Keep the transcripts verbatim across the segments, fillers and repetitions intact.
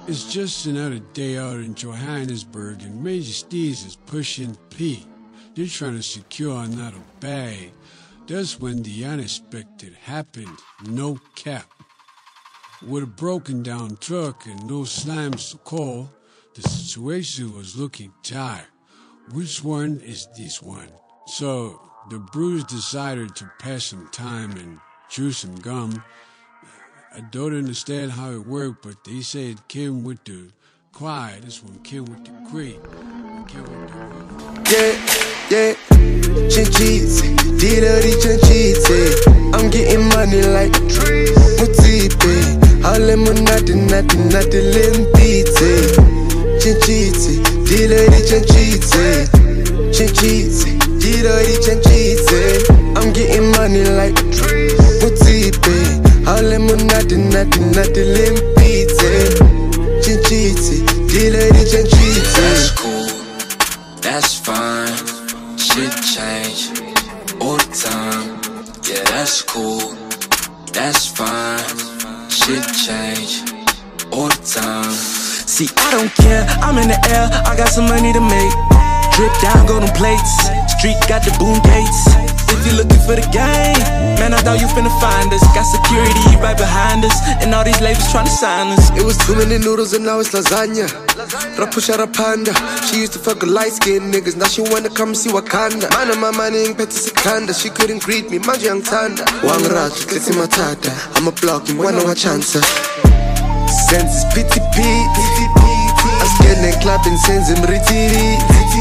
It's just another day out in Johannesburg, and Major Steez is pushing P. They're trying to secure another bag. That's when the unexpected happened. No cap. With a broken down truck and no slimes to call, the situation was looking dire. Which one is this one? So the Brews decided to pass some time and chew some gum. I don't understand how it worked, but they said it came with the quiet. This one came with the great. Came with the yeah, yeah. Chinchizzi, Diddy Chinchizzi. I'm getting money like Mutipe. Halemunati, nati, nati, limpite. Chinchizzi, Diddy Chinchizzi. Chinchizzi, Diddy Chinchizzi. I'm getting money like Mutipe. Halemunati, nati, nati, limpite. Chinchizzi, Diddy Chinchizzi. That's cool, that's fine. Shit change all the time. Yeah, that's cool, that's fine. Shit change all the time. See, I don't care, I'm in the air, I got some money to make. Drip down, golden plates, street got the boom gates. If you're looking for the game, man, I thought you finna find us. Got security right behind us, and all these labels tryna sign us. It was too many noodles and now it's lasagna. Rapusha Rapanda, she used to fuck with light-skinned niggas. Now she wanna come see Wakanda. Man of my money in Petty Sikanda. She couldn't greet me, Manji Young Tanda. Wang Raj, Klitsi Matata. I'ma block him, wanna watch answer. Sense is pity pity. I'm scared and clapping, sends him retiri.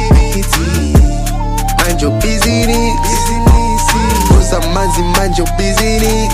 Mind your business. Cause I'm manzi, mind your business.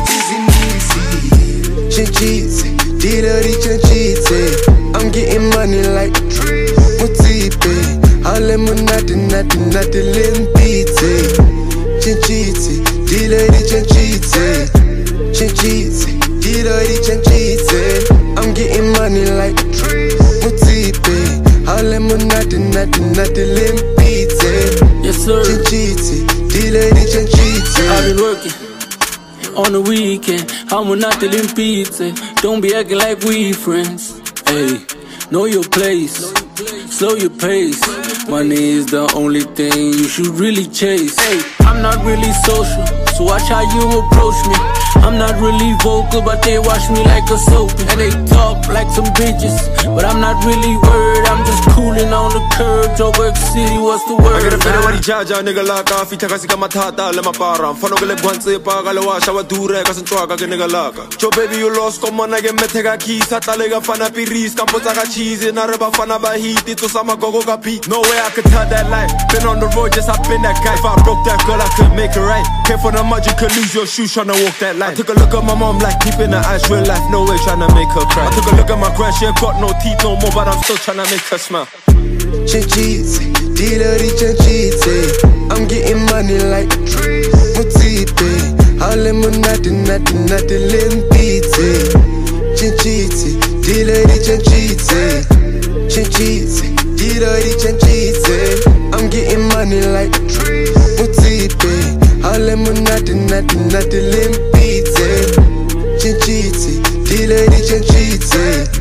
Chinchizzi, Diddy Chinchizzi. I'm getting money like Mutipe. Halemunati, nati, nati, limpite. Chinchizzi, Diddy Chinchizzi. Chinchizzi, Diddy Chinchizzi. I'm getting money like Mutipe. Halemunati, nati, nati, limpite. Yes sir. Chinchizzi, Diddy Chinchizzi. I've been working on the weekend. I'm not the limpizzi. Don't be acting like we friends. Hey, know your place, slow your pace. Money is the only thing you should really chase. Hey, I'm not really social, so watch how you approach me. I'm not really vocal, but they watch me like a soap. And they talk like some bitches, but I'm not really worried. I'm just cooling on the curb. Joburg City, what's the word? I got a better what he jaja, nigga laka. Fita kasi kama tata, lema para. Fano gale guanse pa galawasha wa dure kasi chwaga ke nigga laka. Joe baby you lost, come on again metega kisa. Talega fana piris, kampo taka cheese. Nareba fana bahit, ito sama gogo kapi. No way I could tell that life. Been on the road, just hop in that guy. If I broke that girl, I could make it right. Care for the mud, you could lose your shoes tryna walk that line. I took a look at my mom like deep in her eyes, real life, no way tryna make her cry. I took a look at my grand, she ain't got no teeth no more, but I'm still tryna make her smile. Chinchizzi, Diddy Chinchizzi. I'm getting money like Mutipe. Halemunati, nati, nati, limpite. Chinchizzi, Diddy Chinchizzi. Chinchizzi, Diddy Chinchizzi. I'm getting money like Mutipe. Halemunati, nati, nati, limpite. Chinchizzi, Diddy Chinchizzi.